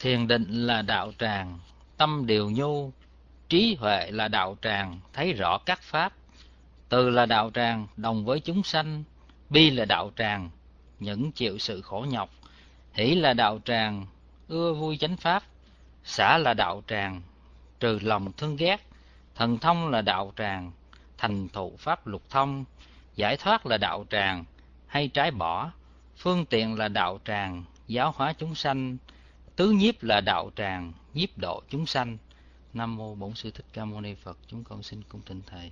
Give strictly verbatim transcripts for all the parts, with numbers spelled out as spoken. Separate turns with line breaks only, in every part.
Thiền định là đạo tràng, tâm điều nhu. Trí huệ là đạo tràng, thấy rõ các pháp. Từ là đạo tràng, đồng với chúng sanh. Bi là đạo tràng, những chịu sự khổ nhọc. Hỷ là đạo tràng, ưa vui chánh pháp. Xả là đạo tràng, trừ lòng thương ghét. Thần thông là đạo tràng, thành thụ pháp lục thông. Giải thoát là đạo tràng, hay trái bỏ. Phương tiện là đạo tràng, giáo hóa chúng sanh. Tứ nhiếp là đạo tràng, nhiếp độ chúng sanh. Nam mô Bổn Sư Thích Ca Mâu Ni Phật. Chúng con xin cung thỉnh thầy.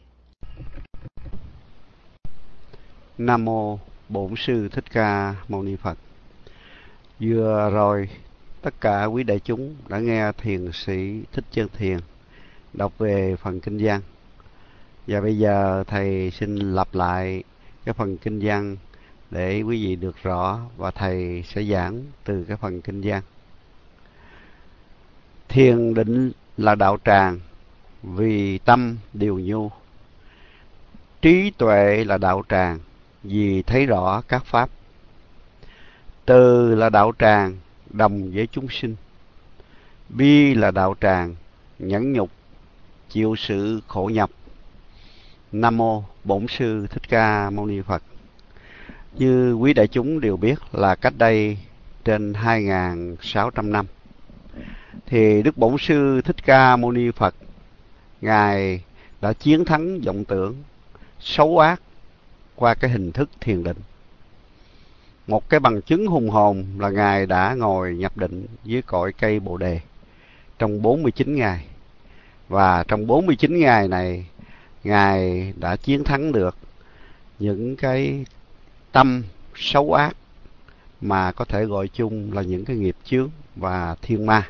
Nam mô Bổn Sư Thích Ca Mâu Ni Phật. Vừa rồi tất cả quý đại chúng đã nghe thiền sĩ Thích Chân Thiền đọc về phần kinh văn. Và bây giờ thầy xin lặp lại cái phần kinh văn để quý vị được rõ, và thầy sẽ giảng từ cái phần kinh văn. Thiền định là đạo tràng, vì tâm điều nhu. Trí tuệ là đạo tràng, vì thấy rõ các pháp. Từ là đạo tràng, đồng với chúng sinh. Bi là đạo tràng, nhẫn nhục, chịu sự khổ nhọc. Nam mô Bổn Sư Thích Ca Mâu Ni Phật. Như quý đại chúng đều biết là cách đây trên hai nghìn sáu trăm năm, thì Đức Bổn Sư Thích Ca Mâu Ni Phật, Ngài đã chiến thắng vọng tưởng xấu ác qua cái hình thức thiền định. Một cái bằng chứng hùng hồn là Ngài đã ngồi nhập định dưới cội cây Bồ Đề trong bốn mươi chín ngày. Và trong bốn mươi chín ngày này, Ngài đã chiến thắng được những cái tâm xấu ác mà có thể gọi chung là những cái nghiệp chướng và thiên ma.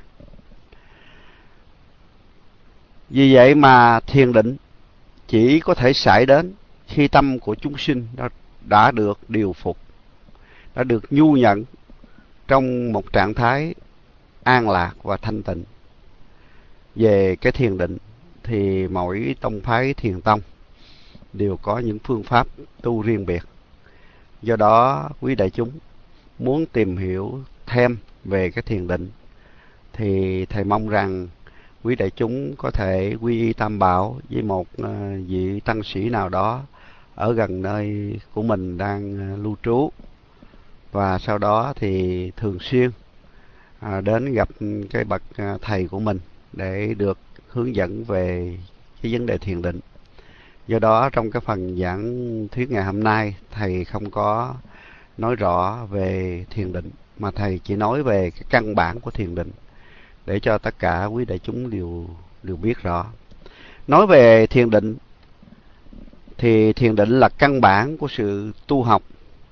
Vì vậy mà thiền định chỉ có thể xảy đến khi tâm của chúng sinh đã, đã được điều phục, đã được nhu nhận trong một trạng thái an lạc và thanh tịnh. Về cái thiền định thì mỗi tông phái thiền tông đều có những phương pháp tu riêng biệt. Do đó quý đại chúng muốn tìm hiểu thêm về cái thiền định thì thầy mong rằng quý đại chúng có thể quy y tam bảo với một vị tăng sĩ nào đó ở gần nơi của mình đang lưu trú, và sau đó thì thường xuyên đến gặp cái bậc thầy của mình để được hướng dẫn về cái vấn đề thiền định. Do đó trong cái phần giảng thuyết ngày hôm nay, thầy không có nói rõ về thiền định, mà thầy chỉ nói về cái căn bản của thiền định để cho tất cả quý đại chúng đều đều biết rõ. Nói về thiền định thì thiền định là căn bản của sự tu học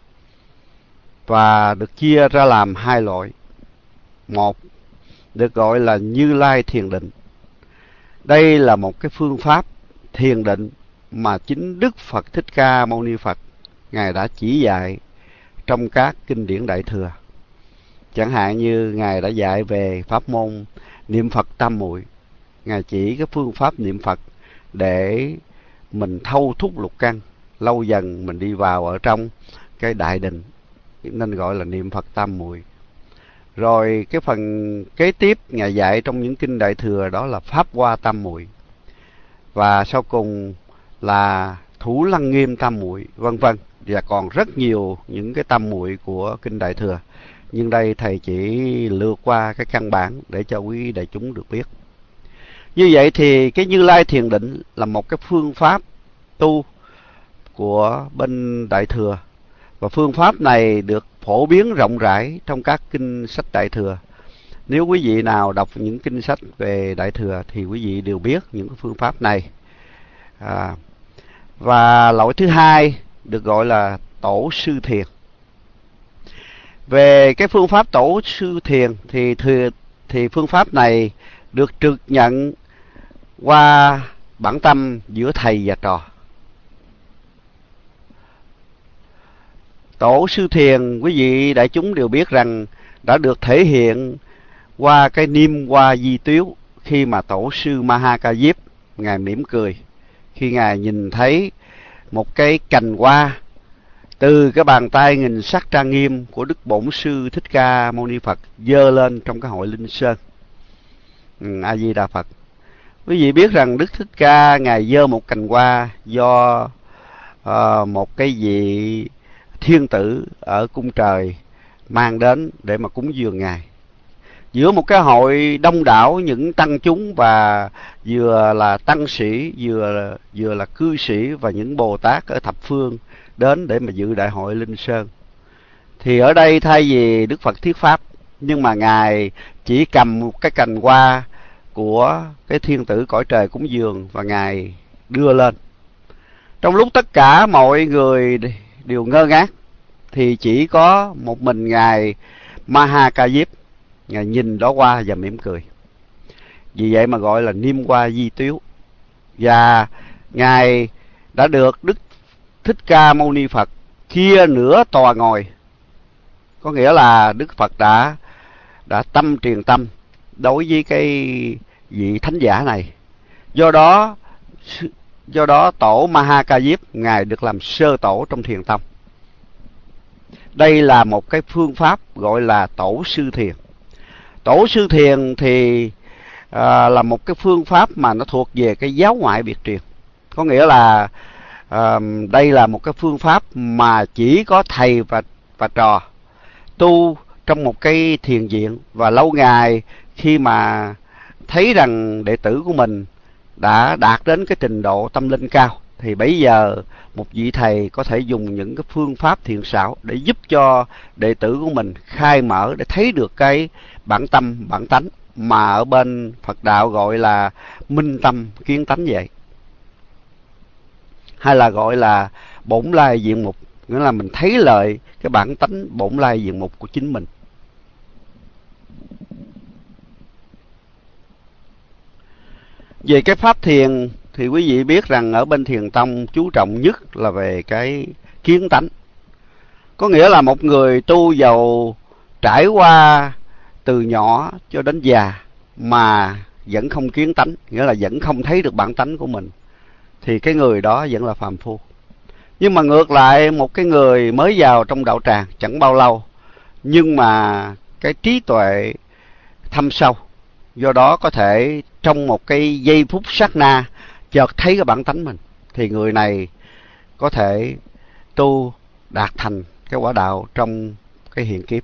và được chia ra làm hai loại. Một được gọi là Như Lai thiền định. Đây là một cái phương pháp thiền định mà chính Đức Phật Thích Ca Mâu Ni Phật Ngài đã chỉ dạy trong các kinh điển Đại Thừa. Chẳng hạn như Ngài đã dạy về pháp môn niệm Phật tam muội. Ngài chỉ cái phương pháp niệm Phật để mình thâu thúc lục căn, lâu dần mình đi vào ở trong cái đại định, nên gọi là niệm Phật tam muội. Rồi cái phần kế tiếp Ngài dạy trong những kinh Đại Thừa đó là Pháp Hoa tam muội. Và sau cùng là Thủ Lăng Nghiêm tam muội, vân vân. Và còn rất nhiều những cái tam muội của kinh Đại Thừa. Nhưng đây thầy chỉ lược qua cái căn bản để cho quý đại chúng được biết. Như vậy thì cái Như Lai thiền định là một cái phương pháp tu của bên Đại Thừa. Và phương pháp này được phổ biến rộng rãi trong các kinh sách Đại Thừa. Nếu quý vị nào đọc những kinh sách về Đại Thừa thì quý vị đều biết những cái phương pháp này. À, và loại thứ hai được gọi là Tổ Sư Thiền. Về cái phương pháp Tổ Sư Thiền thì, thì, thì phương pháp này được trực nhận qua bản tâm giữa thầy và trò. Tổ Sư Thiền quý vị đại chúng đều biết rằng đã được thể hiện qua cái niêm hoa di tiếu khi mà Tổ sư Maha Ca Diếp Ngài mỉm cười khi Ngài nhìn thấy một cái cành hoa từ cái bàn tay nghìn sắc trang nghiêm của Đức Bổn Sư Thích Ca Mâu Ni Phật giơ lên trong cái hội Linh Sơn. Ừ, A Di Đà Phật. Quý vị biết rằng Đức Thích Ca ngài giơ một cành hoa do uh, một cái vị thiên tử ở cung trời mang đến để mà cúng dường ngài. Giữa một cái hội đông đảo những tăng chúng và vừa là tăng sĩ, vừa vừa là cư sĩ và những Bồ Tát ở thập phương đến để mà dự đại hội Linh Sơn. Thì ở đây thay vì Đức Phật thuyết pháp, nhưng mà ngài chỉ cầm một cái cành hoa của cái thiên tử cõi trời cúng dường và ngài đưa lên. Trong lúc tất cả mọi người đều ngơ ngác thì chỉ có một mình ngài Maha Ca Diếp, ngài nhìn đó qua và mỉm cười. Vì vậy mà gọi là Niêm Hoa Di Tiếu. Và ngài đã được Đức Thích Ca Mâu Ni Phật chia nửa tòa ngồi. Có nghĩa là Đức Phật đã đã tâm truyền tâm đối với cái vị thánh giả này. Do đó do đó tổ Maha Ca Diếp ngài được làm sơ tổ trong thiền tông. Đây là một cái phương pháp gọi là tổ sư thiền. Tổ sư thiền thì à, là một cái phương pháp mà nó thuộc về cái giáo ngoại biệt truyền. Có nghĩa là à, đây là một cái phương pháp mà chỉ có thầy và và trò tu trong một cái thiền viện, và lâu ngày khi mà thấy rằng đệ tử của mình đã đạt đến cái trình độ tâm linh cao thì bây giờ một vị thầy có thể dùng những cái phương pháp thiện xảo để giúp cho đệ tử của mình khai mở để thấy được cái bản tâm, bản tánh mà ở bên Phật đạo gọi là minh tâm kiến tánh vậy. Hay là gọi là bổn lai diện mục, nghĩa là mình thấy lợi cái bản tánh bổn lai diện mục của chính mình. Về cái pháp thiền thì quý vị biết rằng ở bên thiền tông chú trọng nhất là về cái kiến tánh. Có nghĩa là một người tu giàu trải qua từ nhỏ cho đến già mà vẫn không kiến tánh, nghĩa là vẫn không thấy được bản tánh của mình, thì cái người đó vẫn là phàm phu. Nhưng mà ngược lại, một cái người mới vào trong đạo tràng chẳng bao lâu, nhưng mà cái trí tuệ thâm sâu, do đó có thể trong một cái giây phút sát na chợt thấy cái bản tánh mình, thì người này có thể tu đạt thành cái quả đạo trong cái hiện kiếp.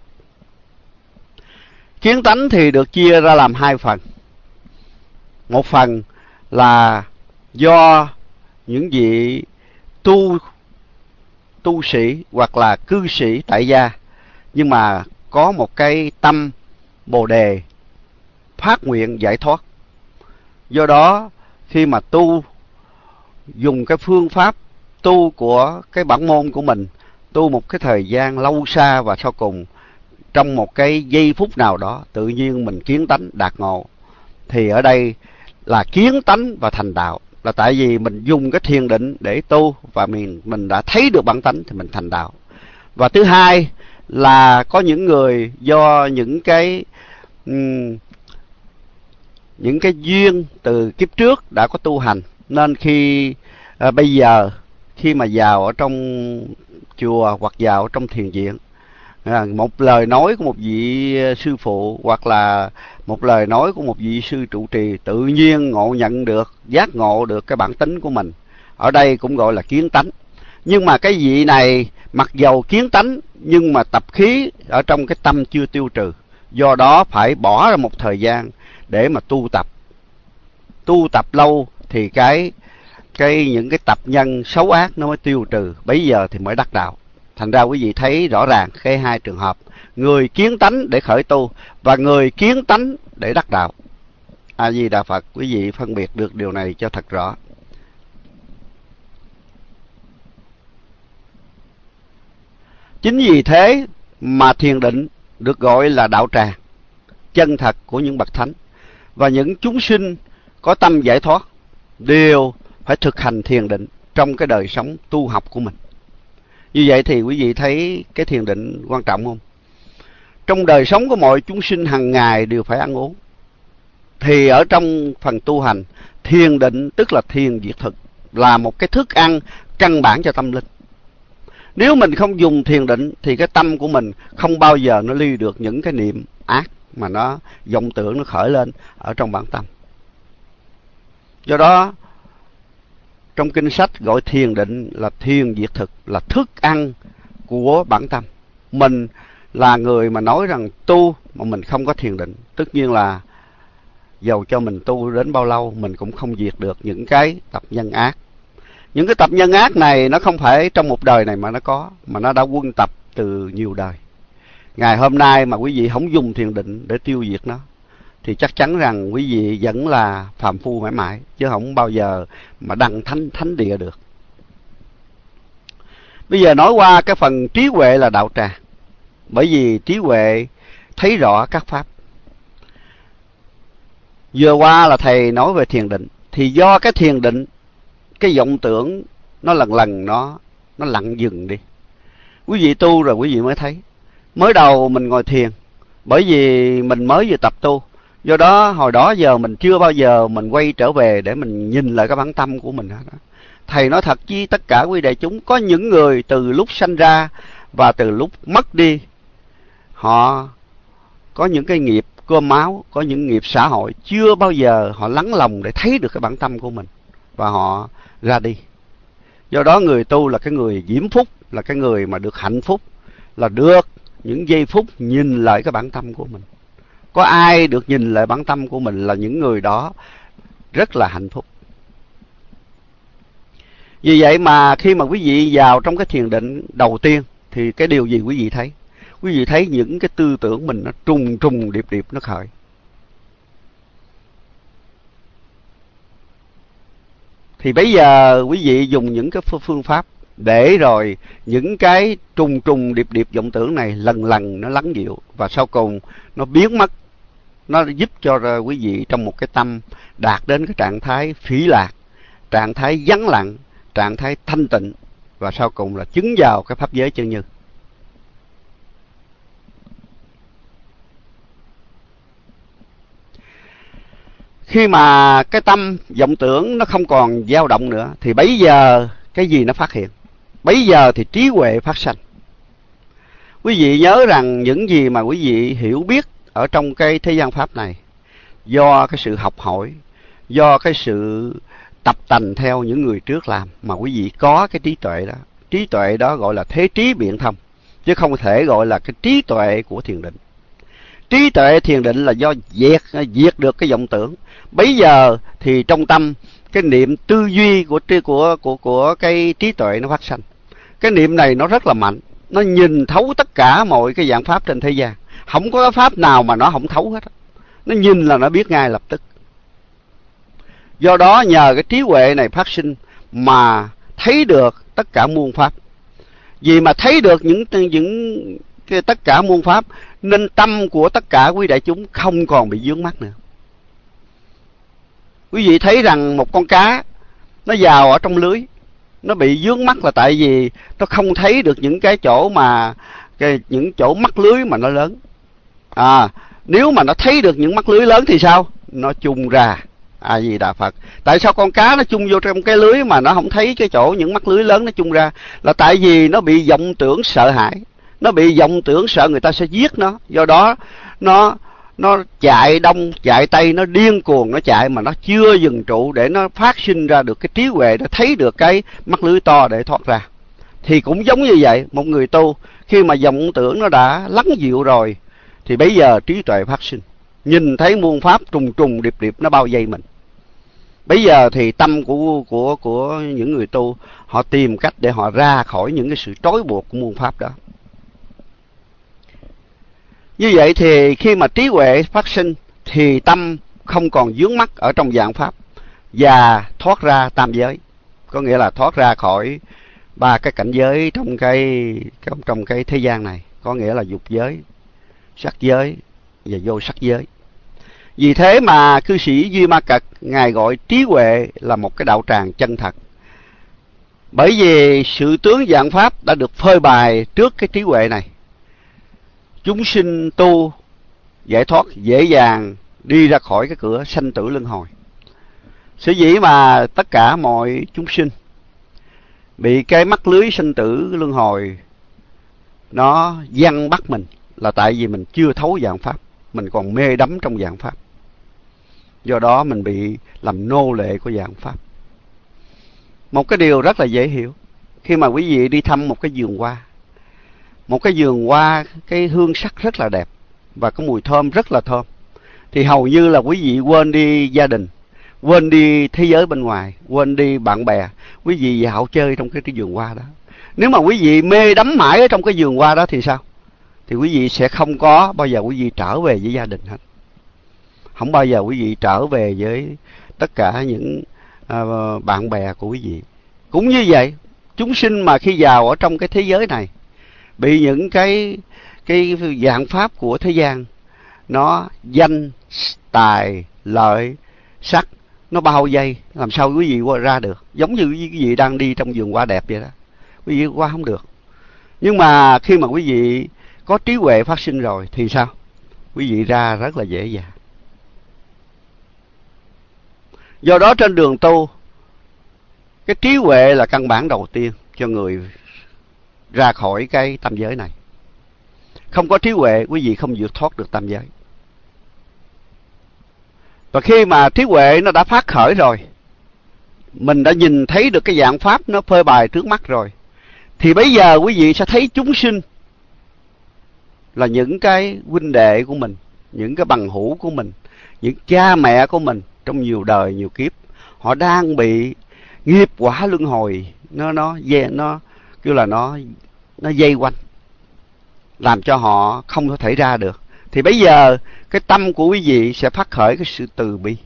Kiến tánh thì được chia ra làm hai phần. Một phần là do những vị tu tu sĩ hoặc là cư sĩ tại gia, nhưng mà có một cái tâm bồ đề phát nguyện giải thoát. Do đó khi mà tu dùng cái phương pháp tu của cái bản môn của mình, tu một cái thời gian lâu xa, và sau cùng trong một cái giây phút nào đó tự nhiên mình kiến tánh đạt ngộ, thì ở đây là kiến tánh và thành đạo, là tại vì mình dùng cái thiền định để tu và mình mình đã thấy được bản tánh thì mình thành đạo. Và thứ hai là có những người do những cái um, những cái duyên từ kiếp trước đã có tu hành, nên khi à, bây giờ khi mà vào ở trong chùa hoặc vào ở trong thiền viện, à, một lời nói của một vị sư phụ hoặc là một lời nói của một vị sư trụ trì tự nhiên ngộ nhận được, giác ngộ được cái bản tính của mình. Ở đây cũng gọi là kiến tánh. Nhưng mà cái vị này mặc dầu kiến tánh nhưng mà tập khí ở trong cái tâm chưa tiêu trừ, do đó phải bỏ ra một thời gian để mà tu tập. Tu tập lâu thì cái cái những cái tập nhân xấu ác nó mới tiêu trừ, bấy giờ thì mới đắc đạo. Thành ra quý vị thấy rõ ràng cái hai trường hợp, người kiến tánh để khởi tu và người kiến tánh để đắc đạo. A Di Đà Phật, quý vị phân biệt được điều này cho thật rõ. Chính vì thế mà thiền định được gọi là đạo tràng chân thật của những bậc thánh, và những chúng sinh có tâm giải thoát đều phải thực hành thiền định trong cái đời sống tu học của mình. Như vậy thì quý vị thấy cái thiền định quan trọng không? Trong đời sống của mọi chúng sinh hàng ngày đều phải ăn uống, thì ở trong phần tu hành, thiền định tức là thiền diệt thực, là một cái thức ăn căn bản cho tâm linh. Nếu mình không dùng thiền định thì cái tâm của mình không bao giờ nó ly được những cái niệm ác mà nó vọng tưởng nó khởi lên ở trong bản tâm. Do đó trong kinh sách gọi thiền định là thiền diệt thực, là thức ăn của bản tâm. Mình là người mà nói rằng tu mà mình không có thiền định, tất nhiên là dầu cho mình tu đến bao lâu mình cũng không diệt được những cái tập nhân ác. Những cái tập nhân ác này nó không phải trong một đời này mà nó có, mà nó đã quân tập từ nhiều đời. Ngày hôm nay mà quý vị không dùng thiền định để tiêu diệt nó thì chắc chắn rằng quý vị vẫn là phàm phu mãi mãi, chứ không bao giờ mà đăng thánh thánh địa được. Bây giờ nói qua cái phần trí huệ là đạo tràng. Bởi vì trí huệ thấy rõ các pháp. Vừa qua là thầy nói về thiền định, thì do cái thiền định, cái vọng tưởng nó lần lần nó nó lặng dừng đi. Quý vị tu rồi quý vị mới thấy. Mới đầu mình ngồi thiền, bởi vì mình mới vừa tập tu, do đó hồi đó giờ mình chưa bao giờ mình quay trở về để mình nhìn lại cái bản tâm của mình hết. Thầy nói thật với tất cả quý đại chúng, có những người từ lúc sanh ra và từ lúc mất đi, họ có những cái nghiệp cơm máu, có những nghiệp xã hội, chưa bao giờ họ lắng lòng để thấy được cái bản tâm của mình, và họ ra đi. Do đó người tu là cái người diễm phúc, là cái người mà được hạnh phúc, là được những giây phút nhìn lại cái bản tâm của mình. Có ai được nhìn lại bản tâm của mình là những người đó rất là hạnh phúc. Vì vậy mà khi mà quý vị vào trong cái thiền định đầu tiên thì cái điều gì quý vị thấy? Quý vị thấy những cái tư tưởng mình nó trùng trùng điệp điệp nó khởi. Thì bây giờ quý vị dùng những cái phương pháp để rồi những cái trùng trùng điệp điệp vọng tưởng này lần lần nó lắng dịu, và sau cùng nó biến mất. Nó giúp cho quý vị trong một cái tâm đạt đến cái trạng thái phỉ lạc, trạng thái vắng lặng, trạng thái thanh tịnh, và sau cùng là chứng vào cái pháp giới chân như. Khi mà cái tâm vọng tưởng nó không còn dao động nữa thì bấy giờ cái gì nó phát hiện? Bấy giờ thì trí huệ phát sanh. Quý vị nhớ rằng những gì mà quý vị hiểu biết ở trong cái thế gian pháp này, do cái sự học hỏi, do cái sự tập tành theo những người trước làm mà quý vị có cái trí tuệ đó. Trí tuệ đó gọi là thế trí biện thông, chứ không thể gọi là cái trí tuệ của thiền định. Trí tuệ thiền định là do diệt, diệt được cái vọng tưởng. Bấy giờ thì trong tâm cái niệm tư duy của của của của cái trí tuệ nó phát sanh. Cái niệm này nó rất là mạnh, nó nhìn thấu tất cả mọi cái dạng pháp trên thế gian. Không có cái pháp nào mà nó không thấu hết. Nó nhìn là nó biết ngay lập tức. Do đó nhờ cái trí huệ này phát sinh mà thấy được tất cả muôn pháp. Vì mà thấy được những những cái tất cả muôn pháp nên tâm của tất cả quý đại chúng không còn bị vướng mắc nữa. Quý vị thấy rằng một con cá nó vào ở trong lưới, nó bị vướng mắc là tại vì nó không thấy được những cái chỗ mà cái, những chỗ mắc lưới mà nó lớn. À, nếu mà nó thấy được những mắc lưới lớn thì sao? Nó chung ra. A Di Đà Phật. Tại sao con cá nó chung vô trong cái lưới mà nó không thấy cái chỗ những mắc lưới lớn nó chung ra? Là tại vì nó bị vọng tưởng sợ hãi, nó bị vọng tưởng sợ người ta sẽ giết nó. Do đó nó nó chạy đông chạy tây, nó điên cuồng nó chạy mà nó chưa dừng trụ để nó phát sinh ra được cái trí huệ để thấy được cái mắc lưới to để thoát ra. Thì cũng giống như vậy, một người tu khi mà vọng tưởng nó đã lắng dịu rồi thì bây giờ trí tuệ phát sinh, nhìn thấy muôn pháp trùng trùng điệp điệp nó bao vây mình. Bây giờ thì tâm của của của những người tu, họ tìm cách để họ ra khỏi những cái sự trói buộc của muôn pháp đó. Như vậy thì khi mà trí huệ phát sinh thì tâm không còn vướng mắc ở trong dạng pháp và thoát ra tam giới, có nghĩa là thoát ra khỏi ba cái cảnh giới trong cái trong, trong cái thế gian này, có nghĩa là dục giới, sắc giới và vô sắc giới. Vì thế mà cư sĩ Duy Ma Cật ngài gọi trí huệ là một cái đạo tràng chân thật. Bởi vì sự tướng dạng pháp đã được phơi bày trước cái trí huệ này. Chúng sinh tu giải thoát dễ dàng đi ra khỏi cái cửa sanh tử luân hồi. Sở dĩ mà tất cả mọi chúng sinh bị cái mắc lưới sinh tử luân hồi nó giăng bắt mình, là tại vì mình chưa thấu vạn pháp, mình còn mê đắm trong vạn pháp. Do đó mình bị làm nô lệ của vạn pháp. Một cái điều rất là dễ hiểu, khi mà quý vị đi thăm một cái vườn hoa, một cái vườn hoa cái hương sắc rất là đẹp và cái mùi thơm rất là thơm, thì hầu như là quý vị quên đi gia đình, quên đi thế giới bên ngoài, quên đi bạn bè, quý vị dạo chơi trong cái, cái vườn hoa đó. Nếu mà quý vị mê đắm mãi ở trong cái vườn hoa đó thì sao? Thì quý vị sẽ không có bao giờ quý vị trở về với gia đình hết, không bao giờ quý vị trở về với tất cả những uh, bạn bè của quý vị. Cũng như vậy, chúng sinh mà khi vào ở trong cái thế giới này, bị những cái cái vạn pháp của thế gian, nó danh, tài, lợi, sắc, nó bao vây, làm sao quý vị qua ra được? Giống như quý vị đang đi trong vườn hoa đẹp vậy đó, quý vị qua không được. Nhưng mà khi mà quý vị có trí huệ phát sinh rồi thì sao? Quý vị ra rất là dễ dàng. Do đó trên đường tu, cái trí huệ là căn bản đầu tiên cho người ra khỏi cái tam giới này. Không có trí huệ, quý vị không vượt thoát được tam giới. Và khi mà trí huệ nó đã phát khởi rồi, mình đã nhìn thấy được cái dạng pháp nó phơi bày trước mắt rồi, thì bây giờ quý vị sẽ thấy chúng sinh là những cái huynh đệ của mình, những cái bằng hữu của mình, những cha mẹ của mình trong nhiều đời nhiều kiếp. Họ đang bị nghiệp quả luân hồi nó nó nó kêu là nó nó dây quanh, làm cho họ không có thể ra được. Thì bây giờ cái tâm của quý vị sẽ phát khởi cái sự từ bi,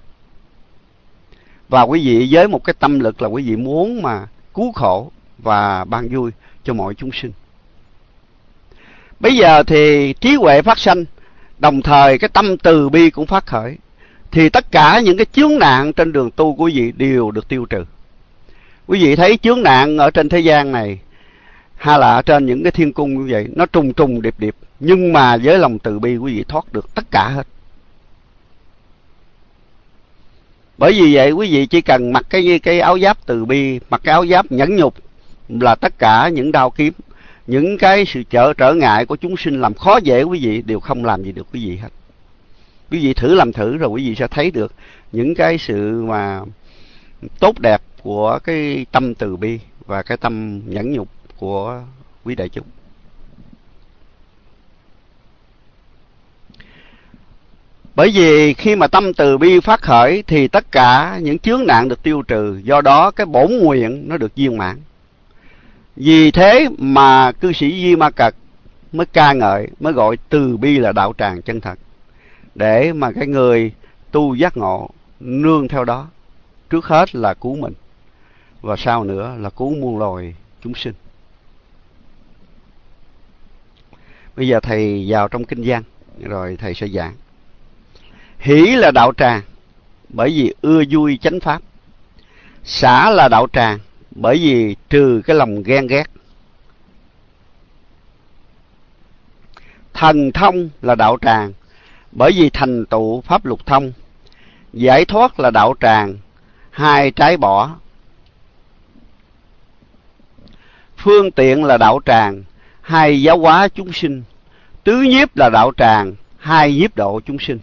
và quý vị với một cái tâm lực là quý vị muốn mà cứu khổ và ban vui cho mọi chúng sinh. Bây giờ thì trí huệ phát sanh, đồng thời cái tâm từ bi cũng phát khởi, thì tất cả những cái chướng nạn trên đường tu của quý vị đều được tiêu trừ. Quý vị thấy chướng nạn ở trên thế gian này hay là ở trên những cái thiên cung như vậy, nó trùng trùng điệp điệp, nhưng mà với lòng từ bi quý vị thoát được tất cả hết. Bởi vì vậy quý vị chỉ cần mặc cái cái áo giáp từ bi, mặc cái áo giáp nhẫn nhục, là tất cả những đao kiếm, những cái sự trở trở ngại của chúng sinh làm khó dễ quý vị đều không làm gì được quý vị hết. Quý vị thử làm thử rồi quý vị sẽ thấy được những cái sự mà tốt đẹp của cái tâm từ bi và cái tâm nhẫn nhục của quý đại chúng. Bởi vì khi mà tâm từ bi phát khởi thì tất cả những chướng nạn được tiêu trừ, do đó cái bổn nguyện nó được viên mãn. Vì thế mà cư sĩ Di Ma Cật mới ca ngợi, mới gọi từ bi là đạo tràng chân thật, để mà cái người tu giác ngộ nương theo đó. Trước hết là cứu mình, và sau nữa là cứu muôn loài chúng sinh. Bây giờ thầy vào trong kinh văn, rồi thầy sẽ giảng. Hỷ là đạo tràng, bởi vì ưa vui chánh pháp. Xả là đạo tràng, bởi vì trừ cái lòng ghen ghét. Thần thông là đạo tràng, bởi vì thành tựu pháp lục thông. Giải thoát là đạo tràng, hai trái bỏ. Phương tiện là đạo tràng, hai giáo hóa chúng sinh. Tứ nhiếp là đạo tràng, hai nhiếp độ chúng sinh.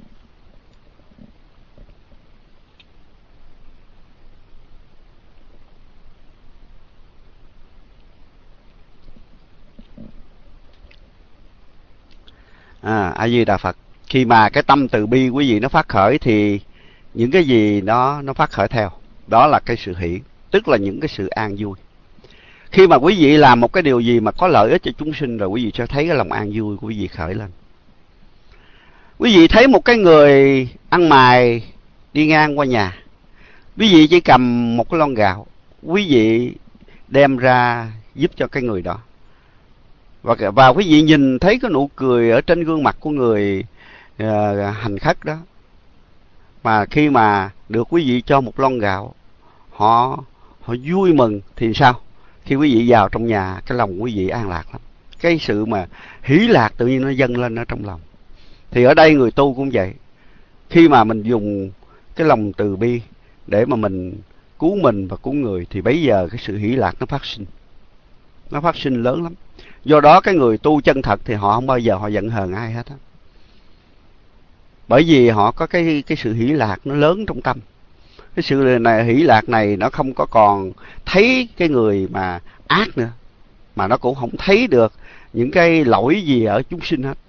À, A Di Đà Phật. Khi mà cái tâm từ bi quý vị nó phát khởi thì những cái gì nó nó phát khởi theo, đó là cái sự hỷ, tức là những cái sự an vui. Khi mà quý vị làm một cái điều gì mà có lợi ích cho chúng sinh rồi, quý vị sẽ thấy cái lòng an vui của quý vị khởi lên. Quý vị thấy một cái người ăn mày đi ngang qua nhà, quý vị chỉ cầm một cái lon gạo, quý vị đem ra giúp cho cái người đó. Và, và quý vị nhìn thấy cái nụ cười ở trên gương mặt của người uh, hành khất đó. Mà khi mà được quý vị cho một lon gạo, họ họ vui mừng thì sao? Khi quý vị vào trong nhà, cái lòng quý vị an lạc lắm. Cái sự mà hỷ lạc tự nhiên nó dâng lên ở trong lòng. Thì ở đây người tu cũng vậy. Khi mà mình dùng cái lòng từ bi để mà mình cứu mình và cứu người, thì bấy giờ cái sự hỷ lạc nó phát sinh. Nó phát sinh lớn lắm. Do đó cái người tu chân thật thì họ không bao giờ họ giận hờn ai hết á. Bởi vì họ có cái cái sự hỷ lạc nó lớn trong tâm. Cái sự này hỷ lạc này nó không có còn thấy cái người mà ác nữa, mà nó cũng không thấy được những cái lỗi gì ở chúng sinh hết.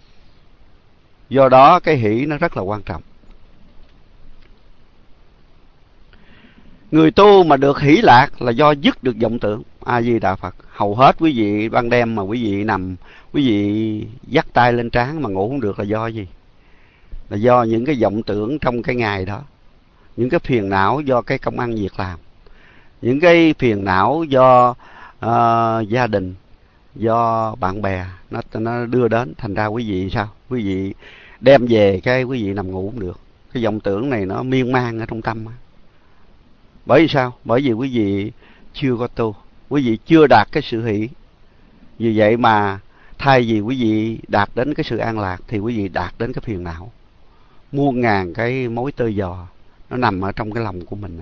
Do đó cái hỷ nó rất là quan trọng. Người tu mà được hỷ lạc là do dứt được vọng tưởng. A Di Đà Phật. Hầu hết quý vị ban đêm mà quý vị nằm, quý vị dắt tay lên trán mà ngủ không được là do gì? Là do những cái vọng tưởng trong cái ngày đó, những cái phiền não do cái công ăn việc làm, những cái phiền não do uh, gia đình, do bạn bè nó nó đưa đến, thành ra quý vị sao? Quý vị đem về cái quý vị nằm ngủ không được. Cái vọng tưởng này nó miên man ở trong tâm. Bởi vì sao? Bởi vì quý vị chưa có tu, quý vị chưa đạt cái sự hỷ. Vì vậy mà thay vì quý vị đạt đến cái sự an lạc thì quý vị đạt đến cái phiền não. Muôn ngàn cái mối tơ giò nó nằm ở trong cái lòng của mình.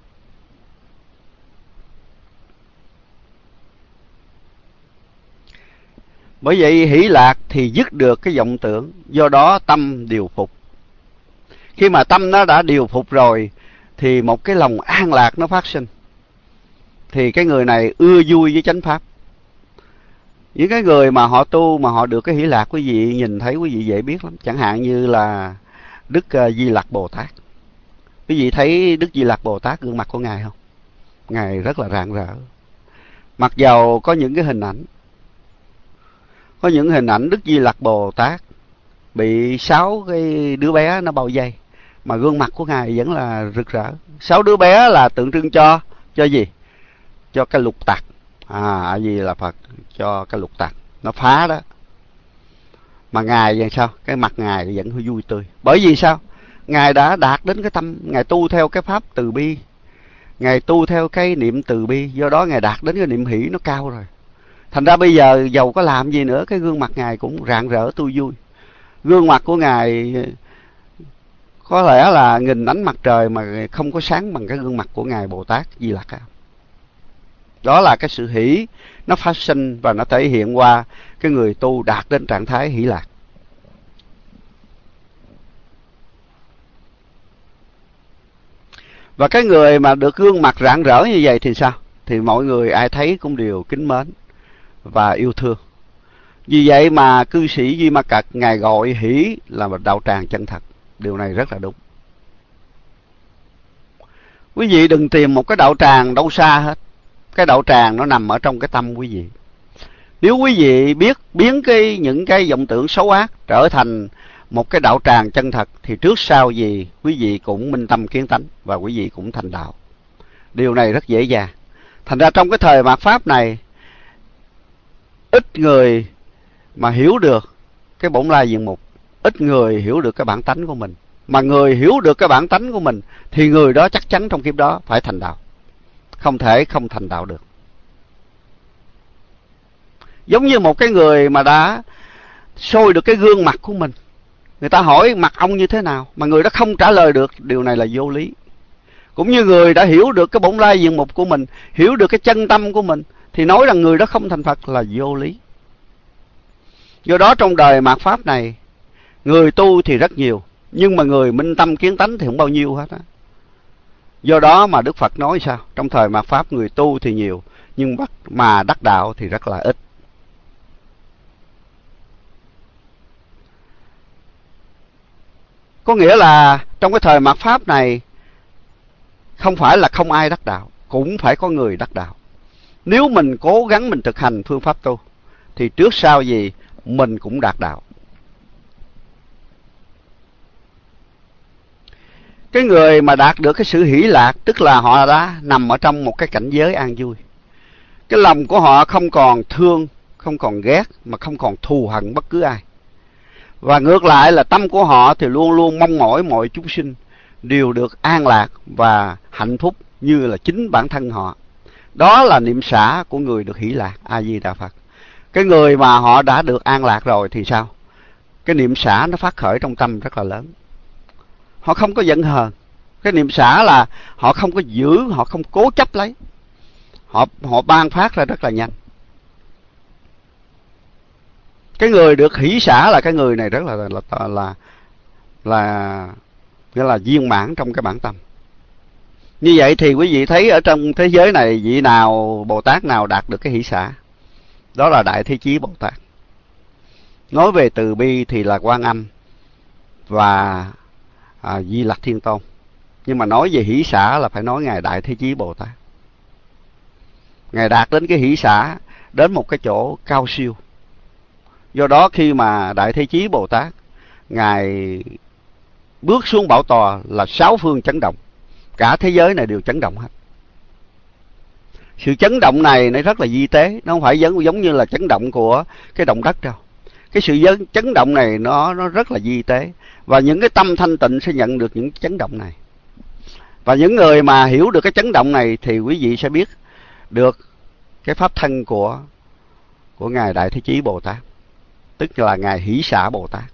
Bởi vậy hỷ lạc thì dứt được cái vọng tưởng, do đó tâm điều phục. Khi mà tâm nó đã điều phục rồi thì một cái lòng an lạc nó phát sinh. Thì cái người này ưa vui với chánh pháp. Những cái người mà họ tu mà họ được cái hỷ lạc, quý vị nhìn thấy quý vị dễ biết lắm. Chẳng hạn như là Đức Di Lặc Bồ Tát. Quý vị thấy Đức Di Lặc Bồ Tát gương mặt của Ngài không? Ngài rất là rạng rỡ. Mặc dầu có những cái hình ảnh, có những hình ảnh Đức Di Lặc Bồ Tát bị sáu cái đứa bé nó bao vây, mà gương mặt của Ngài vẫn là rực rỡ. Sáu đứa bé là tượng trưng cho cho gì? Cho cái lục tặc. À, A Di Đà Phật, cho cái lục tặc nó phá đó. Mà Ngài vậy sao? Cái mặt Ngài vẫn vui tươi. Bởi vì sao? Ngài đã đạt đến cái tâm, Ngài tu theo cái pháp từ bi, Ngài tu theo cái niệm từ bi, do đó Ngài đạt đến cái niệm hỷ nó cao rồi. Thành ra bây giờ dầu có làm gì nữa, cái gương mặt Ngài cũng rạng rỡ tươi vui. Gương mặt của Ngài có lẽ là nghìn ánh mặt trời mà không có sáng bằng cái gương mặt của Ngài Bồ Tát Di Lặc. Đó là cái sự hỷ nó phát sinh và nó thể hiện qua cái người tu đạt đến trạng thái hỷ lạc. Và cái người mà được gương mặt rạng rỡ như vậy thì sao? Thì mọi người ai thấy cũng đều kính mến và yêu thương. Vì vậy mà cư sĩ Duy Ma Cật Ngài gọi hỷ là một đạo tràng chân thật. Điều này rất là đúng. Quý vị đừng tìm một cái đạo tràng đâu xa hết. Cái đạo tràng nó nằm ở trong cái tâm quý vị. Nếu quý vị biết biến cái những cái vọng tưởng xấu ác trở thành một cái đạo tràng chân thật thì trước sau gì quý vị cũng minh tâm kiến tánh và quý vị cũng thành đạo. Điều này rất dễ dàng. Thành ra trong cái thời mạt Pháp này, ít người mà hiểu được cái bổn lai diện mục, ít người hiểu được cái bản tánh của mình. Mà người hiểu được cái bản tánh của mình thì người đó chắc chắn trong kiếp đó phải thành đạo. Không thể không thành đạo được. Giống như một cái người mà đã soi được cái gương mặt của mình, người ta hỏi mặt ông như thế nào mà người đó không trả lời được, điều này là vô lý. Cũng như người đã hiểu được cái bổn lai diện mục của mình, hiểu được cái chân tâm của mình, thì nói rằng người đó không thành Phật là vô lý. Do đó trong đời mạt Pháp này, người tu thì rất nhiều, nhưng mà người minh tâm kiến tánh thì không bao nhiêu hết á. Do đó mà Đức Phật nói sao? Trong thời mạt Pháp người tu thì nhiều, nhưng mà đắc đạo thì rất là ít. Có nghĩa là trong cái thời mạt Pháp này, không phải là không ai đắc đạo, cũng phải có người đắc đạo. Nếu mình cố gắng mình thực hành phương pháp tu, thì trước sau gì mình cũng đạt đạo. Cái người mà đạt được cái sự hỷ lạc, tức là họ đã nằm ở trong một cái cảnh giới an vui. Cái lòng của họ không còn thương, không còn ghét, mà không còn thù hận bất cứ ai. Và ngược lại là tâm của họ thì luôn luôn mong mỏi mọi chúng sinh đều được an lạc và hạnh phúc như là chính bản thân họ. Đó là niệm xả của người được hỷ lạc. A Di Đà Phật. Cái người mà họ đã được an lạc rồi thì sao? Cái niệm xả nó phát khởi trong tâm rất là lớn. Họ không có giận hờn, Cái niệm xả là họ không có giữ, họ không cố chấp lấy, họ họ ban phát ra rất là nhanh. Cái người được hỷ xả là cái người này rất là là là là, là nghĩa là viên mãn trong cái bản tâm. Như vậy thì quý vị thấy ở trong thế giới này, vị nào Bồ Tát nào đạt được cái hỷ xả? Đó là Đại Thế Chí Bồ Tát. Nói về từ bi thì là Quan Âm và à, Di Lặc Thiên Tôn. Nhưng mà nói về hỷ xả là phải nói Ngài Đại Thế Chí Bồ Tát. Ngài đạt đến cái hỷ xả đến một cái chỗ cao siêu. Do đó khi mà Đại Thế Chí Bồ Tát Ngài bước xuống bảo tòa là sáu phương chấn động, cả thế giới này đều chấn động hết. Sự chấn động này nó rất là vi tế, nó không phải giống giống như là chấn động của cái động đất đâu. Cái sự chấn động này nó nó rất là vi tế, và những cái tâm thanh tịnh sẽ nhận được những chấn động này. Và những người mà hiểu được cái chấn động này thì quý vị sẽ biết được cái pháp thân của của Ngài Đại Thế Chí Bồ Tát, tức là Ngài Hỷ Xả Bồ Tát.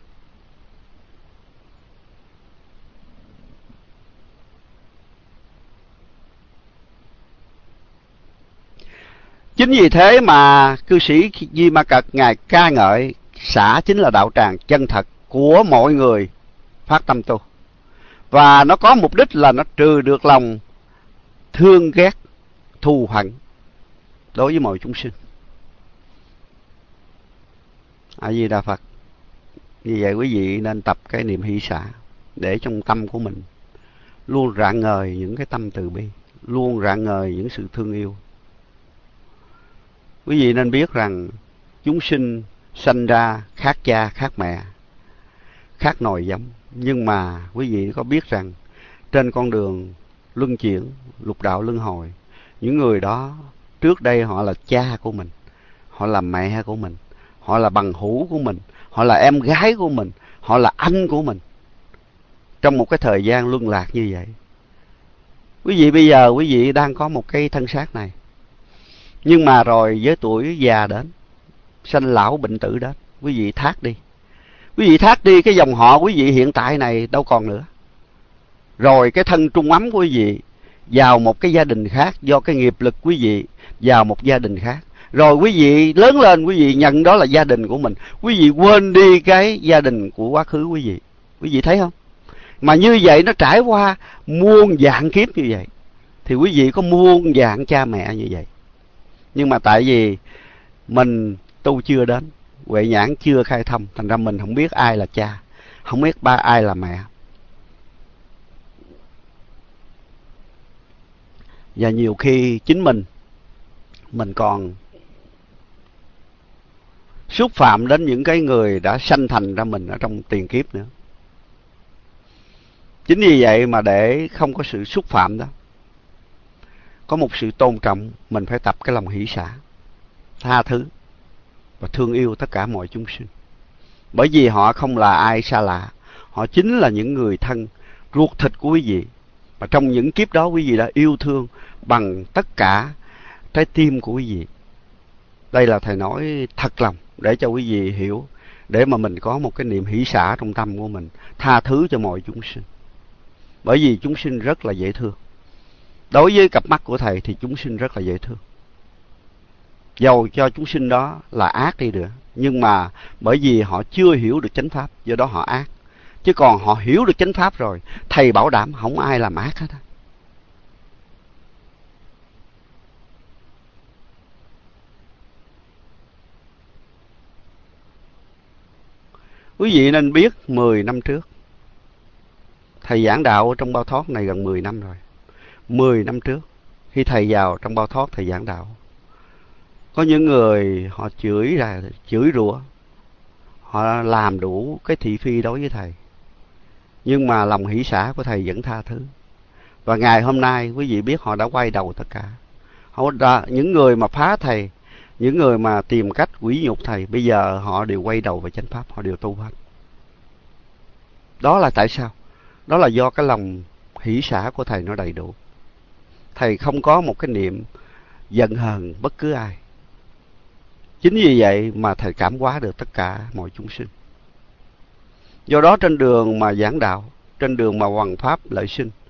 Chính vì thế mà cư sĩ Di Ma Cật Ngài ca ngợi xả chính là đạo tràng chân thật của mọi người phát tâm tu. Và nó có mục đích là nó trừ được lòng thương ghét, thù hận đối với mọi chúng sinh. A Di Đà Phật. Như vậy quý vị nên tập cái niệm hỷ xả để trong tâm của mình luôn rạng ngời những cái tâm từ bi, luôn rạng ngời những sự thương yêu. Quý vị nên biết rằng chúng sinh sanh ra khác cha, khác mẹ, khác nòi giống. Nhưng mà quý vị có biết rằng trên con đường luân chuyển, lục đạo luân hồi, những người đó trước đây họ là cha của mình, họ là mẹ của mình, họ là bằng hữu của mình, họ là em gái của mình, họ là anh của mình. Trong một cái thời gian luân lạc như vậy, quý vị bây giờ quý vị đang có một cái thân xác này, nhưng mà rồi với tuổi già đến, sanh lão bệnh tử đến, quý vị thác đi. Quý vị thác đi cái dòng họ quý vị hiện tại này đâu còn nữa. Rồi cái thân trung ấm của quý vị vào một cái gia đình khác, do cái nghiệp lực quý vị vào một gia đình khác. Rồi quý vị lớn lên, quý vị nhận đó là gia đình của mình. Quý vị quên đi cái gia đình của quá khứ quý vị. Quý vị thấy không? Mà như vậy nó trải qua muôn vạn kiếp như vậy. Thì quý vị có muôn vạn cha mẹ như vậy. Nhưng mà tại vì mình tu chưa đến, huệ nhãn chưa khai thông, thành ra mình không biết ai là cha, không biết ba ai là mẹ. Và nhiều khi chính mình mình còn xúc phạm đến những cái người đã sanh thành ra mình ở trong tiền kiếp nữa. Chính vì vậy mà để không có sự xúc phạm đó, có một sự tôn trọng, mình phải tập cái lòng hỷ xả, tha thứ và thương yêu tất cả mọi chúng sinh. Bởi vì họ không là ai xa lạ, họ chính là những người thân ruột thịt của quý vị. Và trong những kiếp đó quý vị đã yêu thương bằng tất cả trái tim của quý vị. Đây là thầy nói thật lòng để cho quý vị hiểu, để mà mình có một cái niệm hỷ xả trong tâm của mình, tha thứ cho mọi chúng sinh. Bởi vì chúng sinh rất là dễ thương. Đối với cặp mắt của thầy thì chúng sinh rất là dễ thương. Dầu cho chúng sinh đó là ác đi nữa, nhưng mà bởi vì họ chưa hiểu được chánh pháp, do đó họ ác. Chứ còn họ hiểu được chánh pháp rồi, thầy bảo đảm không ai làm ác hết. Quý vị nên biết mười năm trước, thầy giảng đạo trong Bao Thoát này gần mười năm rồi. mười năm trước, khi thầy vào trong Bao Thoát thầy giảng đạo, có những người họ chửi ra, chửi rủa, họ làm đủ cái thị phi đối với thầy. Nhưng mà lòng hỷ xả của thầy vẫn tha thứ. Và ngày hôm nay quý vị biết họ đã quay đầu tất cả. Họ đã, những người mà phá thầy, những người mà tìm cách quỷ nhục thầy, bây giờ họ đều quay đầu về chánh pháp, họ đều tu hết. Đó là tại sao? Đó là do cái lòng hỷ xả của thầy nó đầy đủ. Thầy không có một cái niệm giận hờn bất cứ ai. Chính vì vậy mà thầy cảm hóa được tất cả mọi chúng sinh. Do đó trên đường mà giảng đạo, trên đường mà hoằng pháp lợi sinh,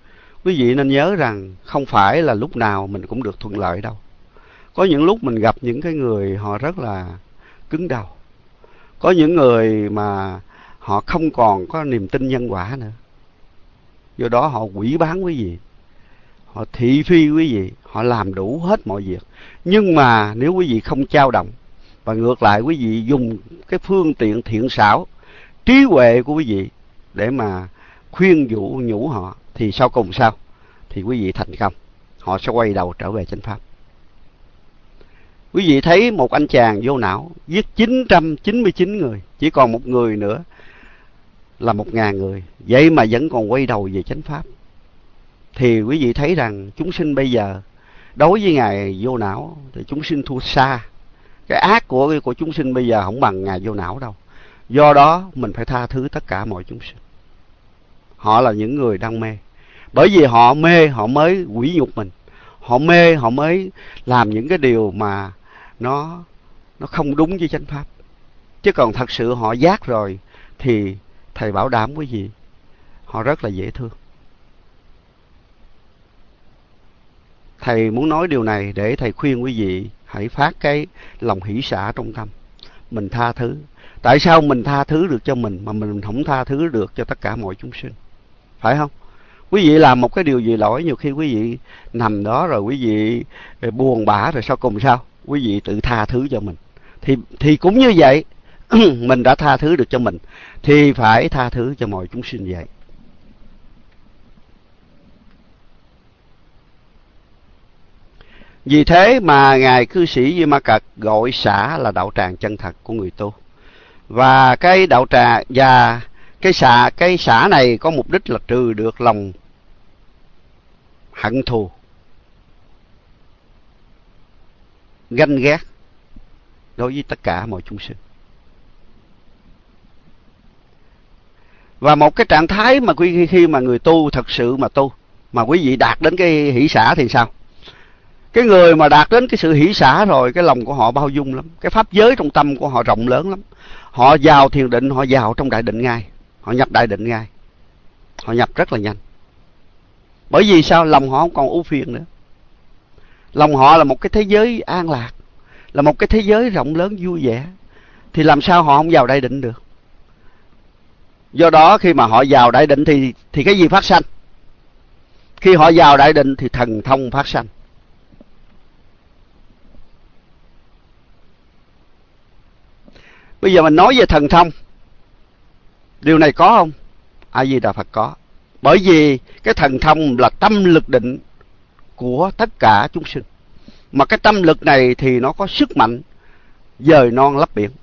Quý vị nên nhớ rằng không phải là lúc nào mình cũng được thuận lợi đâu. Có những lúc mình gặp những cái người họ rất là cứng đầu. Có những người mà họ không còn có niềm tin nhân quả nữa. Do đó họ quỷ bán quý vị, họ thị phi quý vị, họ làm đủ hết mọi việc. Nhưng mà nếu quý vị không dao động, và ngược lại quý vị dùng cái phương tiện thiện xảo, trí huệ của quý vị để mà khuyên dụ nhủ họ, thì sau cùng sao? Thì quý vị thành công, họ sẽ quay đầu trở về chánh pháp. Quý vị thấy một anh chàng vô não giết chín trăm chín mươi chín người, chỉ còn một người nữa là một ngàn người, vậy mà vẫn còn quay đầu về chánh pháp. Thì quý vị thấy rằng chúng sinh bây giờ đối với Ngài vô não thì chúng sinh thua xa. Cái ác của của chúng sinh bây giờ không bằng Ngài vô não đâu. Do đó mình phải tha thứ tất cả mọi chúng sinh. Họ là những người đang mê. Bởi vì họ mê họ mới quỷ nhục mình. Họ mê họ mới làm những cái điều mà nó nó không đúng với chánh pháp. Chứ còn thật sự họ giác rồi thì thầy bảo đảm quý vị, họ rất là dễ thương. Thầy muốn nói điều này để thầy khuyên quý vị hãy phát cái lòng hỷ xả trong tâm. Mình tha thứ. Tại sao mình tha thứ được cho mình mà mình không tha thứ được cho tất cả mọi chúng sinh? Phải không? Quý vị làm một cái điều gì lỗi, nhiều khi quý vị nằm đó rồi quý vị buồn bã rồi sau cùng sao? Quý vị tự tha thứ cho mình. Thì, thì cũng như vậy, mình đã tha thứ được cho mình thì phải tha thứ cho mọi chúng sinh vậy. Vì thế mà Ngài cư sĩ Di Ma Cật gọi xả là đạo tràng chân thật của người tu. Và cái đạo tràng và cái xả cái xả này có mục đích là trừ được lòng hận thù, ganh ghét đối với tất cả mọi chúng sinh. Và một cái trạng thái mà khi, khi mà người tu thật sự mà tu, mà quý vị đạt đến cái hỷ xả thì sao? Cái người mà đạt đến cái sự hỷ xả rồi, cái lòng của họ bao dung lắm. Cái pháp giới trong tâm của họ rộng lớn lắm. Họ vào thiền định, họ vào trong đại định ngay. Họ nhập đại định ngay. Họ nhập rất là nhanh. Bởi vì sao? Lòng họ không còn ưu phiền nữa. Lòng họ là một cái thế giới an lạc, là một cái thế giới rộng lớn vui vẻ. Thì làm sao họ không vào đại định được? Do đó khi mà họ vào đại định thì, thì cái gì phát sanh? Khi họ vào đại định thì thần thông phát sanh. Bây giờ mình nói về thần thông, điều này có không? A Di Đà Phật có. Bởi vì cái thần thông là tâm lực định của tất cả chúng sinh. Mà cái tâm lực này thì nó có sức mạnh dời non lấp biển.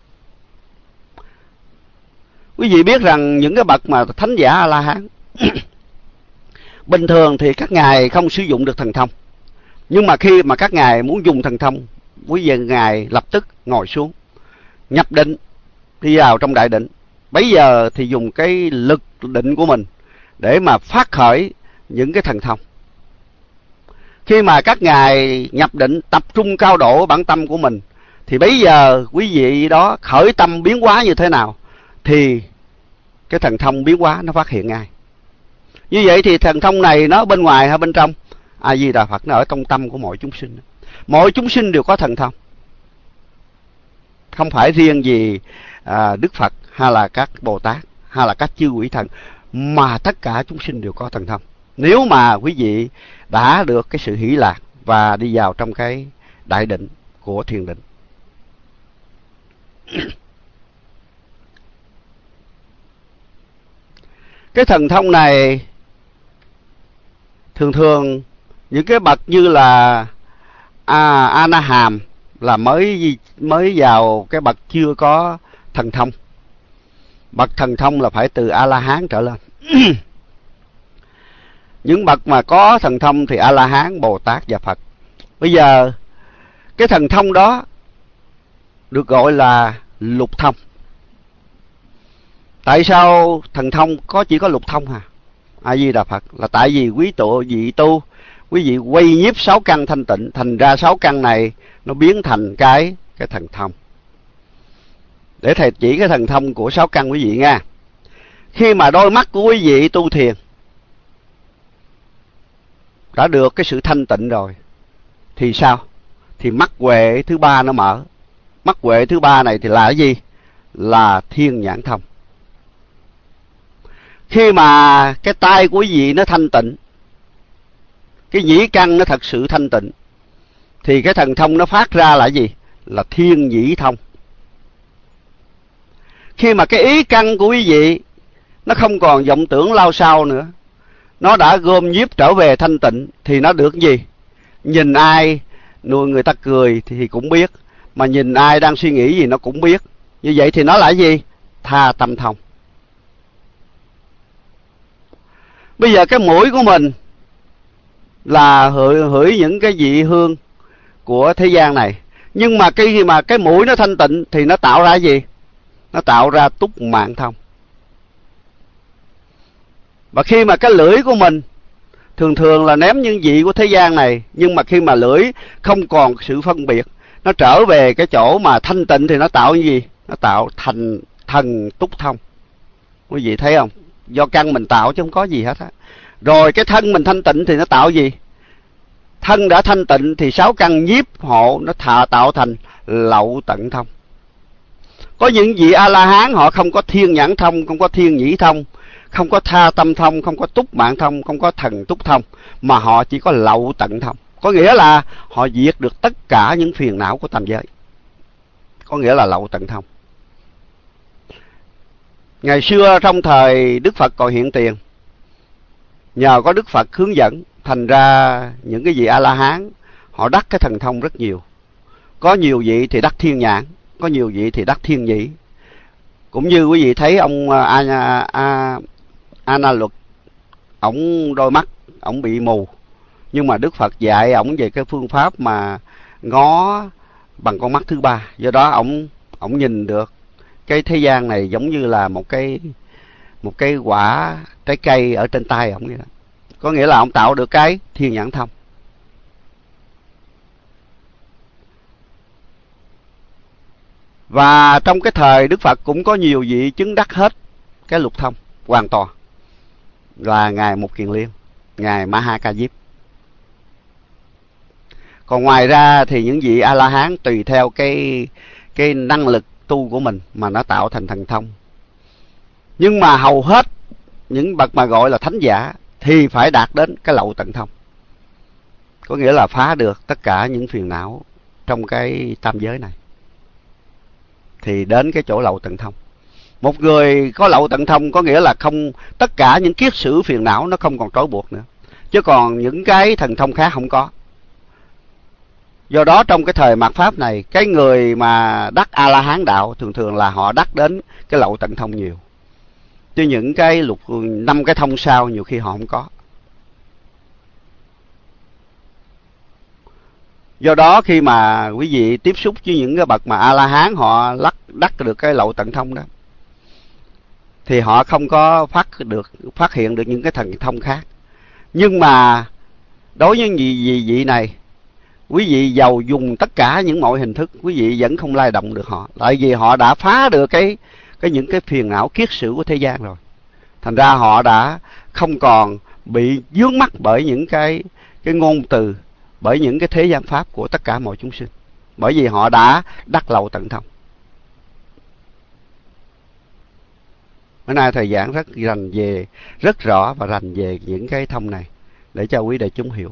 Quý vị biết rằng những cái bậc mà thánh giả A-la-hán bình thường thì các ngài không sử dụng được thần thông. Nhưng mà khi mà các ngài muốn dùng thần thông, quý vị ngài lập tức ngồi xuống, nhập định, đi vào trong đại định. Bấy giờ thì dùng cái lực định của mình để mà phát khởi những cái thần thông. Khi mà các ngài nhập định, tập trung cao độ bản tâm của mình, thì bấy giờ quý vị đó khởi tâm biến hóa như thế nào thì cái thần thông biến hóa nó phát hiện ngay. Như vậy thì thần thông này nó bên ngoài hay bên trong? A Di Đà Phật nó ở trong tâm của mọi chúng sinh. Mọi chúng sinh đều có thần thông. Không phải riêng gì à, Đức Phật hay là các Bồ Tát hay là các chư quỷ thần, mà tất cả chúng sinh đều có thần thông. Nếu mà quý vị đã được cái sự hỷ lạc và đi vào trong cái đại định của thiền định. Cái thần thông này thường thường những cái bậc như là à, A Na Hàm là mới mới vào cái bậc chưa có thần thông. Bậc thần thông là phải từ A La Hán trở lên. Những bậc mà có thần thông thì A La Hán, Bồ Tát và Phật. Bây giờ cái thần thông đó được gọi là lục thông. Tại sao thần thông có chỉ có lục thông à? A Di Đà Phật là tại vì quý tụ vị tu, quý vị quay nhiếp sáu căn thanh tịnh, thành ra sáu căn này nó biến thành cái cái thần thông. Để thầy chỉ cái thần thông của sáu căn quý vị nha. Khi mà đôi mắt của quý vị tu thiền, đã được cái sự thanh tịnh rồi thì sao? Thì mắt huệ thứ ba nó mở. Mắt huệ thứ ba này thì là cái gì? Là thiên nhãn thông. Khi mà cái tai của quý vị nó thanh tịnh, cái nhĩ căn nó thật sự thanh tịnh, thì cái thần thông nó phát ra là gì? Là thiên nhĩ thông. Khi mà cái ý căn của quý vị nó không còn vọng tưởng lao sao nữa, nó đã gom nhiếp trở về thanh tịnh, thì nó được gì? Nhìn ai nuôi người ta cười thì cũng biết, mà nhìn ai đang suy nghĩ gì nó cũng biết. Như vậy thì nó là gì? Tha tâm thông. Bây giờ cái mũi của mình là hửi, hửi những cái vị hương của thế gian này, nhưng mà khi mà cái mũi nó thanh tịnh thì nó tạo ra gì? Nó tạo ra túc mạng thông. Và khi mà cái lưỡi của mình thường thường là ném những vị của thế gian này, nhưng mà khi mà lưỡi không còn sự phân biệt, nó trở về cái chỗ mà thanh tịnh thì nó tạo cái gì? Nó tạo thành thần túc thông. Quý vị thấy không? Do căn mình tạo chứ không có gì hết á. Rồi cái thân mình thanh tịnh thì nó tạo gì? Thân đã thanh tịnh thì sáu căn nhiếp hộ nó thà tạo thành lậu tận thông. Có những vị A-la-hán họ không có thiên nhãn thông, không có thiên nhĩ thông, không có tha tâm thông, không có túc mạng thông, không có thần túc thông, mà họ chỉ có lậu tận thông. Có nghĩa là họ diệt được tất cả những phiền não của tam giới. Có nghĩa là lậu tận thông. Ngày xưa trong thời Đức Phật còn hiện tiền, nhờ có Đức Phật hướng dẫn, thành ra những cái vị A-la-hán họ đắc cái thần thông rất nhiều. Có nhiều vị thì đắc thiên nhãn, có nhiều vị thì đắc thiên nhĩ. Cũng như quý vị thấy ông A, A, A Na Luật, ổng đôi mắt ổng bị mù, nhưng mà Đức Phật dạy ổng về cái phương pháp mà ngó bằng con mắt thứ ba. Do đó ổng ổng nhìn được cái thế gian này giống như là một cái một cái quả trái cây ở trên tay ổng vậy đó. Có nghĩa là ông tạo được cái thiên nhãn thông. Và trong cái thời Đức Phật cũng có nhiều vị chứng đắc hết cái lục thông hoàn toàn, là ngài Mục Kiền Liên, ngài Ma Ha Ca Diếp. Còn ngoài ra thì những vị A-la-hán tùy theo cái cái năng lực tu của mình mà nó tạo thành thần thông. Nhưng mà hầu hết những bậc mà gọi là thánh giả thì phải đạt đến cái lậu tận thông. Có nghĩa là phá được tất cả những phiền não trong cái tam giới này, thì đến cái chỗ lậu tận thông. Một người có lậu tận thông có nghĩa là không, tất cả những kiết sử phiền não nó không còn trói buộc nữa, chứ còn những cái thần thông khác không có. Do đó trong cái thời mạt Pháp này, cái người mà đắc A-la-hán đạo thường thường là họ đắc đến cái lậu tận thông nhiều, chứ những cái lục năm cái thông sau nhiều khi họ không có. Do đó khi mà quý vị tiếp xúc với những cái bậc mà A-la-hán họ lắc đắc được cái lậu tận thông đó, thì họ không có phát được phát hiện được những cái thần thông khác. Nhưng mà đối với vị vị vị này, quý vị giàu dùng tất cả những mọi hình thức, quý vị vẫn không lay động được họ, tại vì họ đã phá được cái cái những cái phiền não kiết sử của thế gian rồi. Thành ra họ đã không còn bị vướng mắc bởi những cái cái ngôn từ, bởi những cái thế gian pháp của tất cả mọi chúng sinh, bởi vì họ đã đắc lậu tận thông. Bữa nay thầy giảng rất rành về rất rõ và rành về những cái thông này để cho quý đại chúng hiểu.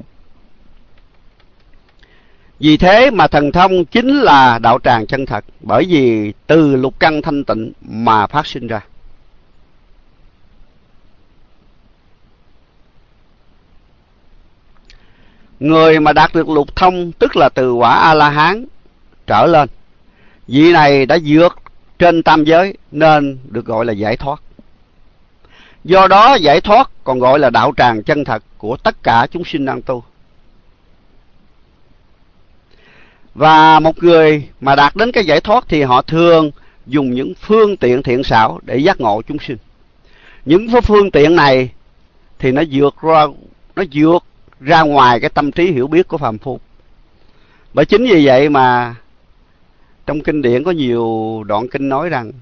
Vì thế mà thần thông chính là đạo tràng chân thật, bởi vì từ lục căn thanh tịnh mà phát sinh ra. Người mà đạt được lục thông tức là từ quả A-la-hán trở lên, vị này đã vượt trên tam giới nên được gọi là giải thoát. Do đó giải thoát còn gọi là đạo tràng chân thật của tất cả chúng sinh đang tu. Và một người mà đạt đến cái giải thoát thì họ thường dùng những phương tiện thiện xảo để giác ngộ chúng sinh. Những phương tiện này thì nó vượt ra, nó vượt ra ngoài cái tâm trí hiểu biết của phàm phu. Bởi chính vì vậy mà trong kinh điển có nhiều đoạn kinh nói rằng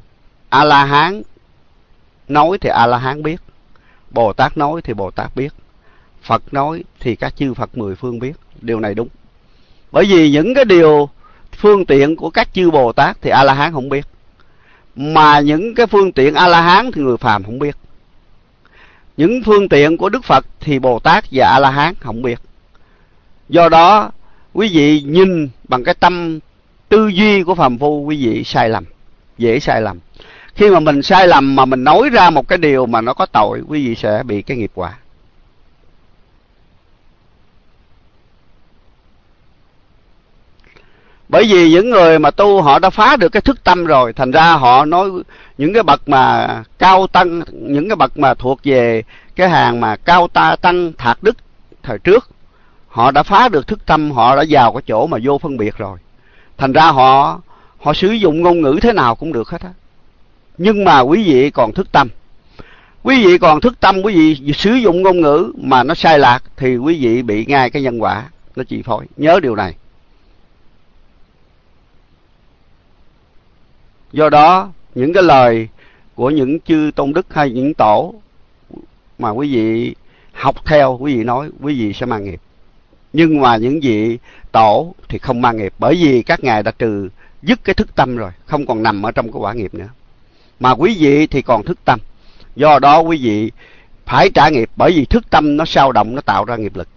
A-la-hán nói thì A-la-hán biết, Bồ Tát nói thì Bồ Tát biết, Phật nói thì các chư Phật mười phương biết. Điều này đúng. Bởi vì những cái điều phương tiện của các chư Bồ Tát thì A-la-hán không biết. Mà những cái phương tiện A-la-hán thì người phàm không biết. Những phương tiện của Đức Phật thì Bồ Tát và A-la-hán không biết. Do đó, quý vị nhìn bằng cái tâm tư duy của phàm phu, quý vị sai lầm, dễ sai lầm. Khi mà mình sai lầm mà mình nói ra một cái điều mà nó có tội, quý vị sẽ bị cái nghiệp quả. Bởi vì những người mà tu họ đã phá được cái thức tâm rồi, thành ra họ nói những cái bậc mà cao tăng, những cái bậc mà thuộc về cái hàng mà cao ta tăng thạc đức thời trước, họ đã phá được thức tâm, họ đã vào cái chỗ mà vô phân biệt rồi. Thành ra họ họ sử dụng ngôn ngữ thế nào cũng được hết á. Nhưng mà quý vị còn thức tâm. Quý vị còn thức tâm, quý vị sử dụng ngôn ngữ mà nó sai lạc thì quý vị bị ngay cái nhân quả nó chi phối. Nhớ điều này. Do đó, những cái lời của những chư tôn đức hay những tổ mà quý vị học theo, quý vị nói, quý vị sẽ mang nghiệp. Nhưng mà những vị tổ thì không mang nghiệp, bởi vì các ngài đã trừ dứt cái thức tâm rồi, không còn nằm ở trong cái quả nghiệp nữa. Mà quý vị thì còn thức tâm. Do đó quý vị phải trả nghiệp, bởi vì thức tâm nó sao động, nó tạo ra nghiệp lực.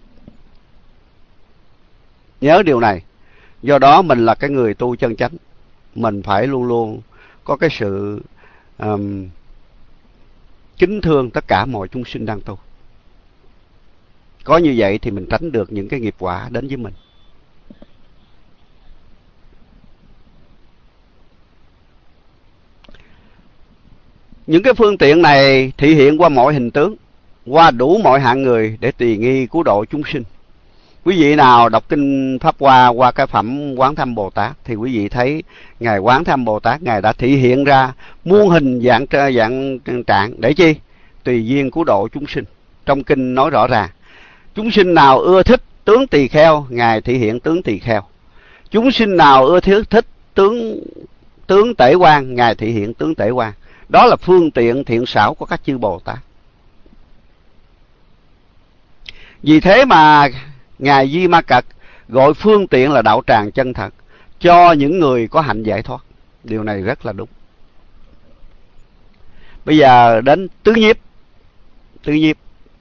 Nhớ điều này. Do đó mình là cái người tu chân chánh, mình phải luôn luôn có cái sự um, kính thương tất cả mọi chúng sinh đang tu. Có như vậy thì mình tránh được những cái nghiệp quả đến với mình. Những cái phương tiện này thể hiện qua mọi hình tướng, qua đủ mọi hạng người để tùy nghi cứu độ chúng sinh. Quý vị nào đọc kinh Pháp Hoa qua cái phẩm Quán Thâm Bồ Tát thì quý vị thấy Ngài Quán Thâm Bồ Tát, Ngài đã thể hiện ra muôn hình dạng dạng trạng để chi? Tùy duyên cứu độ chúng sinh. Trong kinh nói rõ ràng, chúng sinh nào ưa thích tướng tỳ kheo, Ngài thể hiện tướng tỳ kheo. Chúng sinh nào ưa thích, thích tướng tướng tể quan, Ngài thể hiện tướng tể quan. Đó là phương tiện thiện xảo của các chư Bồ Tát. Vì thế mà Ngài Di Ma Cật gọi phương tiện là đạo tràng chân thật cho những người có hạnh giải thoát. Điều này rất là đúng. Bây giờ đến tứ nhiếp. Tứ nhiếp.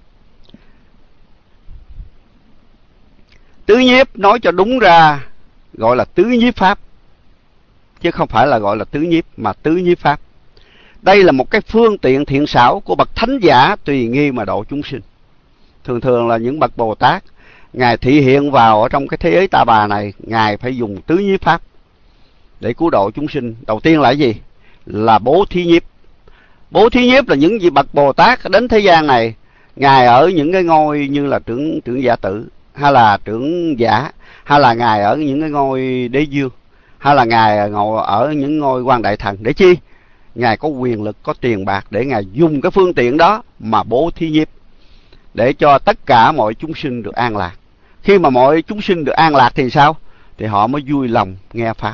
Tứ nhiếp nói cho đúng ra gọi là tứ nhiếp pháp, chứ không phải là gọi là tứ nhiếp mà tứ nhiếp pháp. Đây là một cái phương tiện thiện xảo của bậc thánh giả tùy nghi mà độ chúng sinh. Thường thường là những bậc Bồ Tát, Ngài thị hiện vào ở trong cái thế giới ta bà này, Ngài phải dùng tứ nhiếp pháp để cứu độ chúng sinh. Đầu tiên là cái gì? Là bố thí nhiếp. Bố thí nhiếp là những vị bậc Bồ Tát đến thế gian này, Ngài ở những cái ngôi như là trưởng trưởng giả tử, hay là trưởng giả, hay là Ngài ở những cái ngôi đế dương, hay là Ngài ngồi ở những ngôi quan đại thần. Để chi? Ngài có quyền lực, có tiền bạc để Ngài dùng cái phương tiện đó mà bố thí nhiếp, để cho tất cả mọi chúng sinh được an lạc. Khi mà mọi chúng sinh được an lạc thì sao? Thì họ mới vui lòng nghe Pháp.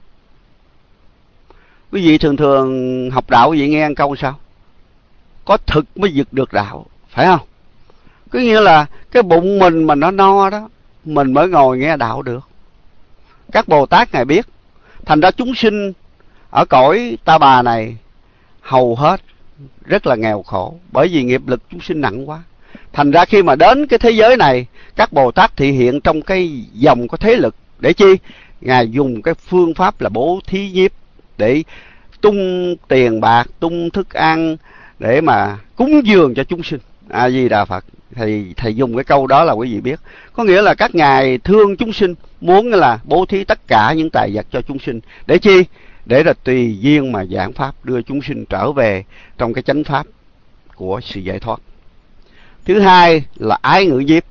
Quý vị thường thường học đạo quý vị nghe câu sao? Có thực mới vực được đạo, phải không? Có nghĩa là cái bụng mình mà nó no đó, mình mới ngồi nghe đạo được. Các Bồ Tát Ngài biết. Thành ra chúng sinh ở cõi ta bà này hầu hết rất là nghèo khổ, bởi vì nghiệp lực chúng sinh nặng quá. Thành ra khi mà đến cái thế giới này, các Bồ Tát thị hiện trong cái dòng có thế lực. Để chi? Ngài dùng cái phương pháp là bố thí nhiếp để tung tiền bạc, tung thức ăn để mà cúng dường cho chúng sinh. A Di Đà Phật. Thầy thầy dùng cái câu đó là quý vị biết. Có nghĩa là các ngài thương chúng sinh, muốn là bố thí tất cả những tài vật cho chúng sinh. Để chi? Để là tùy duyên mà giảng pháp, đưa chúng sinh trở về trong cái chánh pháp của sự giải thoát. Thứ hai là ái ngữ nhiếp.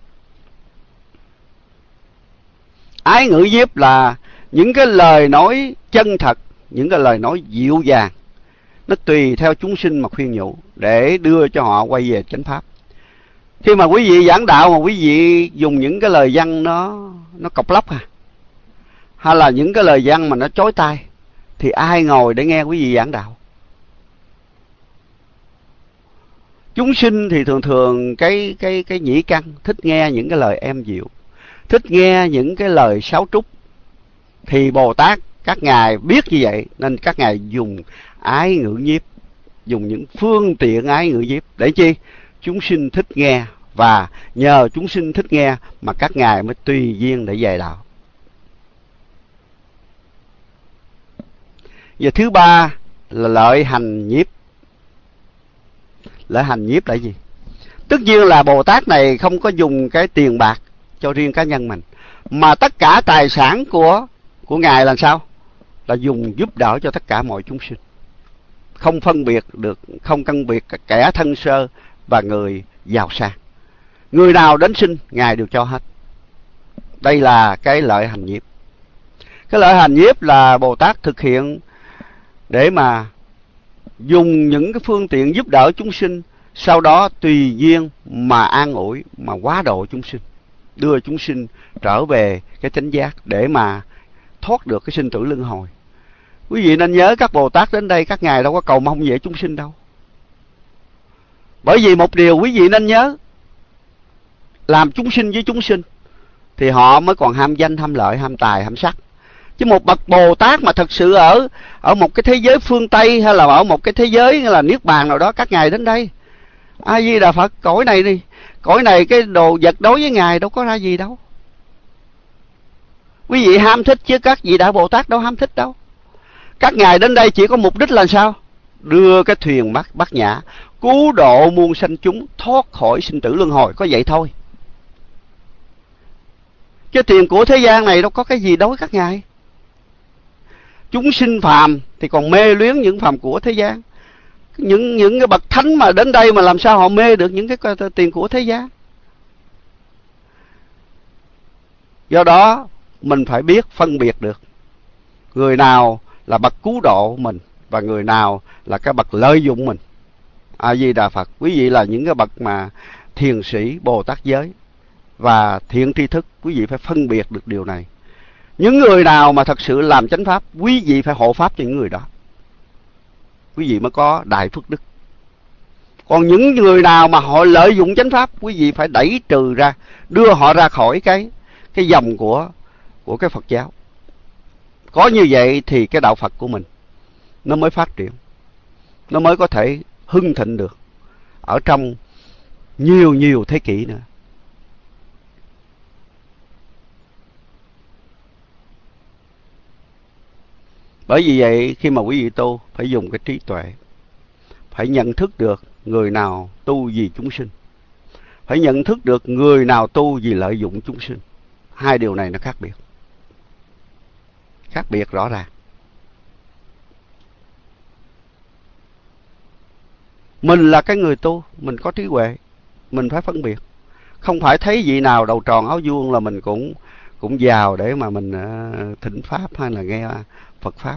Ái ngữ nhiếp là những cái lời nói chân thật, những cái lời nói dịu dàng, nó tùy theo chúng sinh mà khuyên nhủ để đưa cho họ quay về chánh pháp. Khi mà quý vị giảng đạo mà quý vị dùng những cái lời văn nó nó cộc lốc à, hay là những cái lời văn mà nó chói tai, thì ai ngồi để nghe quý vị giảng đạo? Chúng sinh thì thường thường cái cái cái nhĩ căn thích nghe những cái lời êm dịu, thích nghe những cái lời sáo trúc. Thì Bồ Tát các ngài biết như vậy nên các ngài dùng ái ngữ nhiếp, dùng những phương tiện ái ngữ nhiếp để chi? Chúng sinh thích nghe, và nhờ chúng sinh thích nghe mà các ngài mới tùy duyên để dạy đạo. Giờ thứ ba là lợi hành nhiếp. Lợi hành nhiếp là gì? Tất nhiên là Bồ Tát này không có dùng cái tiền bạc cho riêng cá nhân mình, mà tất cả tài sản của của ngài là sao? Là dùng giúp đỡ cho tất cả mọi chúng sinh, không phân biệt được, không phân biệt kẻ thân sơ và người giàu sang. Người nào đến xin ngài đều cho hết. Đây là cái lợi hành nhiếp. Cái lợi hành nhiếp là Bồ Tát thực hiện để mà dùng những cái phương tiện giúp đỡ chúng sinh, sau đó tùy duyên mà an ủi, mà hóa độ chúng sinh, đưa chúng sinh trở về cái chánh giác để mà thoát được cái sinh tử luân hồi. Quý vị nên nhớ, các Bồ Tát đến đây các ngài đâu có cầu mong về chúng sinh đâu. Bởi vì một điều quý vị nên nhớ, làm chúng sinh với chúng sinh thì họ mới còn ham danh, ham lợi, ham tài, ham sắc. Chứ một bậc Bồ Tát mà thật sự ở ở một cái thế giới phương Tây, hay là ở một cái thế giới hay là niết bàn nào đó, các ngài đến đây, A Di Đà Phật, cõi này đi, cõi này cái đồ vật đối với ngài đâu có ra gì đâu. Quý vị ham thích chứ các vị Đại Bồ Tát đâu ham thích đâu. Các ngài đến đây chỉ có mục đích là sao? Đưa cái thuyền bát bát nhã, cứu độ muôn sanh chúng thoát khỏi sinh tử luân hồi, có vậy thôi. Chứ tiền của thế gian này đâu có cái gì đối với các ngài. Chúng sinh phàm thì còn mê luyến những phàm của thế gian. Những những cái bậc thánh mà đến đây mà làm sao họ mê được những cái tiền của thế gian. Do đó mình phải biết phân biệt được người nào là bậc cứu độ mình và người nào là cái bậc lợi dụng mình. A Di Đà Phật. Quý vị là những cái bậc mà thiền sĩ Bồ Tát giới và thiện tri thức, quý vị phải phân biệt được điều này. Những người nào mà thật sự làm chánh pháp, quý vị phải hộ pháp cho những người đó, quý vị mới có đại phước đức. Còn những người nào mà họ lợi dụng chánh pháp, quý vị phải đẩy trừ ra, đưa họ ra khỏi cái cái dòng của của cái Phật giáo. Có như vậy thì cái đạo Phật của mình nó mới phát triển, nó mới có thể hưng thịnh được ở trong nhiều nhiều thế kỷ nữa. Bởi vì vậy khi mà quý vị tu phải dùng cái trí tuệ, phải nhận thức được người nào tu vì chúng sinh, phải nhận thức được người nào tu vì lợi dụng chúng sinh. Hai điều này nó khác biệt, khác biệt rõ ràng. Mình là cái người tu, mình có trí huệ, mình phải phân biệt. Không phải thấy vị nào đầu tròn áo vuông là mình cũng cũng vào để mà mình uh, thỉnh pháp hay là nghe Phật pháp.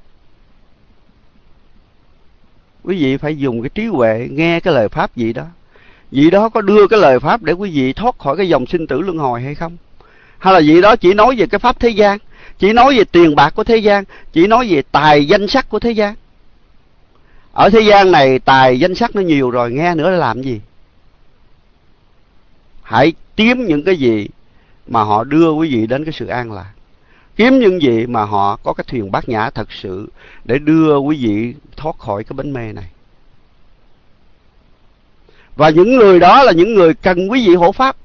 Quý vị phải dùng cái trí huệ nghe cái lời pháp vị đó. Vị đó có đưa cái lời pháp để quý vị thoát khỏi cái dòng sinh tử luân hồi hay không? Hay là vị đó chỉ nói về cái pháp thế gian, chỉ nói về tiền bạc của thế gian, chỉ nói về tài danh sắc của thế gian. Ở thế gian này tài danh sắc nó nhiều rồi, nghe nữa là làm gì? Hãy kiếm những cái gì mà họ đưa quý vị đến cái sự an lạc. Kiếm những gì mà họ có cái thuyền bát nhã thật sự để đưa quý vị thoát khỏi cái bến mê này. Và những người đó là những người cần quý vị hộ pháp.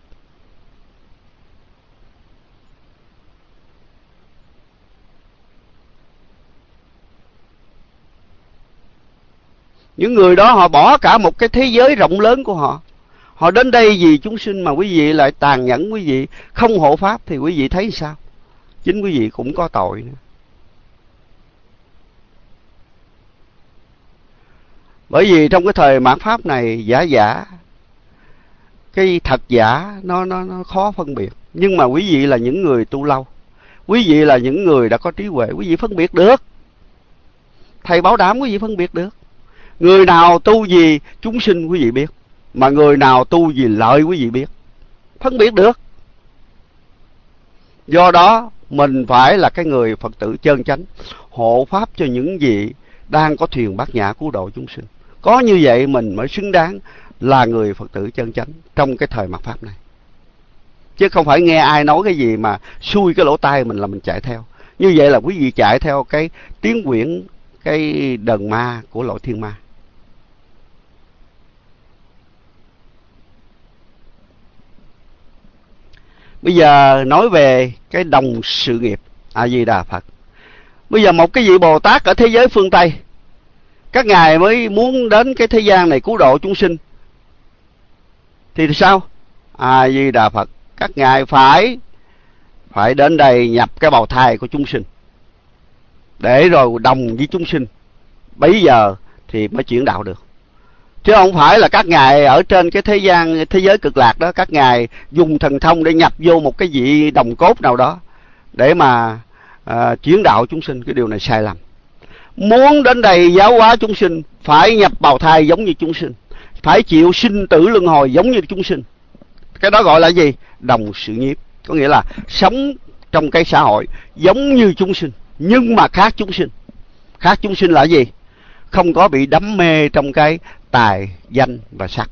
Những người đó họ bỏ cả một cái thế giới rộng lớn của họ, họ đến đây vì chúng sinh mà quý vị lại tàn nhẫn, quý vị không hộ pháp thì quý vị thấy sao? Chính quý vị cũng có tội nữa. Bởi vì trong cái thời mạt pháp này, giả giả, cái thật giả nó, nó, nó khó phân biệt. Nhưng mà quý vị là những người tu lâu, quý vị là những người đã có trí huệ, quý vị phân biệt được. Thầy bảo đảm quý vị phân biệt được. Người nào tu vì chúng sinh quý vị biết, mà người nào tu vì lợi quý vị biết. Phân biệt được. Do đó mình phải là cái người Phật tử chân chánh, hộ pháp cho những vị đang có thuyền bát nhã cứu độ chúng sinh. Có như vậy mình mới xứng đáng là người Phật tử chân chánh trong cái thời mạt Pháp này. Chứ không phải nghe ai nói cái gì mà xui cái lỗ tai mình là mình chạy theo. Như vậy là quý vị chạy theo cái tiếng quyển, cái đờn ma của loại thiên ma. Bây giờ nói về cái đồng sự nghiệp. A Di Đà Phật. Bây giờ một cái vị Bồ Tát ở thế giới phương Tây, các ngài mới muốn đến cái thế gian này cứu độ chúng sinh, thì sao? A Di Đà Phật, các ngài phải phải đến đây nhập cái bào thai của chúng sinh, để rồi đồng với chúng sinh, bấy giờ thì mới chuyển đạo được. Chứ không phải là các ngài ở trên cái thế gian, thế giới cực lạc đó, các ngài dùng thần thông để nhập vô một cái vị đồng cốt nào đó để mà à, chuyển đạo chúng sinh. Cái điều này sai lầm. Muốn đến đây giáo hóa chúng sinh, phải nhập bào thai giống như chúng sinh, phải chịu sinh tử luân hồi giống như chúng sinh. Cái đó gọi là gì? Đồng sự nhiếp. Có nghĩa là sống trong cái xã hội giống như chúng sinh, nhưng mà khác chúng sinh. Khác chúng sinh là gì? Không có bị đắm mê trong cái tài, danh và sắc.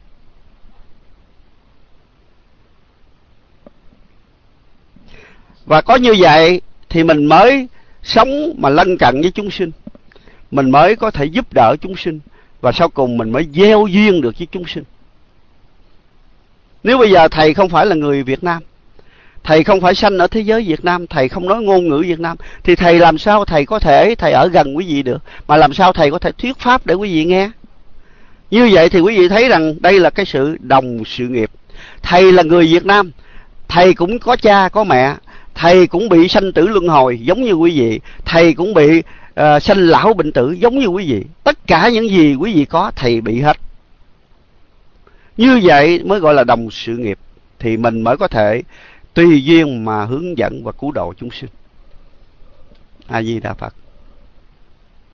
Và có như vậy thì mình mới sống mà lân cận với chúng sinh, mình mới có thể giúp đỡ chúng sinh, và sau cùng mình mới gieo duyên được với chúng sinh. Nếu bây giờ thầy không phải là người Việt Nam, thầy không phải sanh ở thế giới Việt Nam, thầy không nói ngôn ngữ Việt Nam, thì thầy làm sao thầy có thể thầy ở gần quý vị được, mà làm sao thầy có thể thuyết pháp để quý vị nghe? Như vậy thì quý vị thấy rằng đây là cái sự đồng sự nghiệp. Thầy là người Việt Nam, thầy cũng có cha có mẹ, thầy cũng bị sanh tử luân hồi giống như quý vị, thầy cũng bị uh, sanh lão bệnh tử giống như quý vị. Tất cả những gì quý vị có, thầy bị hết. Như vậy mới gọi là đồng sự nghiệp, thì mình mới có thể tùy duyên mà hướng dẫn và cứu độ chúng sinh. A Di Đà Phật.